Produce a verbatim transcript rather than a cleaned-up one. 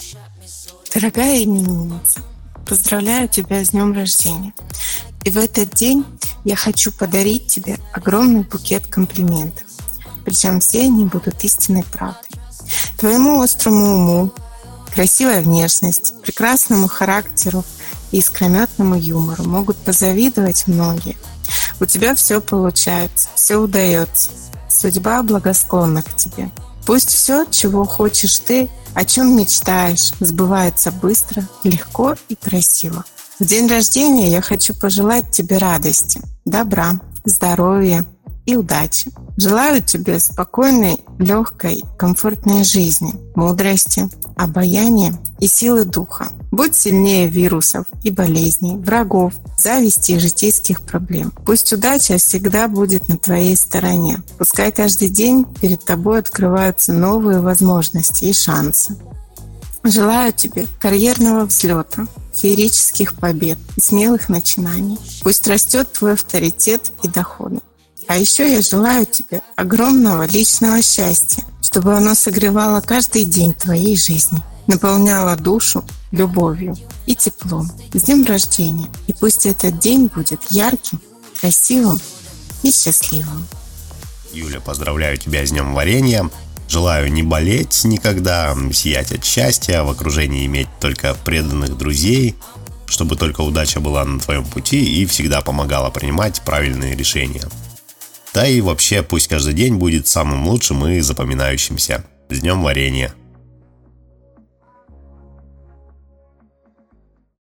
Дорогая именинница, поздравляю тебя с днем рождения. И в этот день я хочу подарить тебе огромный букет комплиментов. Причем все они будут истинной правдой. Твоему острому уму, красивой внешности, прекрасному характеру и искрометному юмору могут позавидовать многие. У тебя все получается, все удается. Судьба благосклонна к тебе. Пусть все, чего хочешь ты, о чем мечтаешь, сбывается быстро, легко и красиво. В день рождения я хочу пожелать тебе радости, добра, здоровья и удачи. Желаю тебе спокойной, легкой, комфортной жизни, мудрости, обаяния и силы духа. Будь сильнее вирусов и болезней, врагов, зависти и житейских проблем. Пусть удача всегда будет на твоей стороне. Пускай каждый день перед тобой открываются новые возможности и шансы. Желаю тебе карьерного взлета, феерических побед и смелых начинаний. Пусть растет твой авторитет и доходы. А еще я желаю тебе огромного личного счастья, чтобы оно согревало каждый день твоей жизни, наполняло душу любовью и теплом. С днем рождения! И пусть этот день будет ярким, красивым и счастливым. Юля, поздравляю тебя с днем варенья. Желаю не болеть никогда, сиять от счастья, в окружении иметь только преданных друзей, чтобы только удача была на твоем пути и всегда помогала принимать правильные решения. Да и вообще, пусть каждый день будет самым лучшим и запоминающимся. С днем варенья!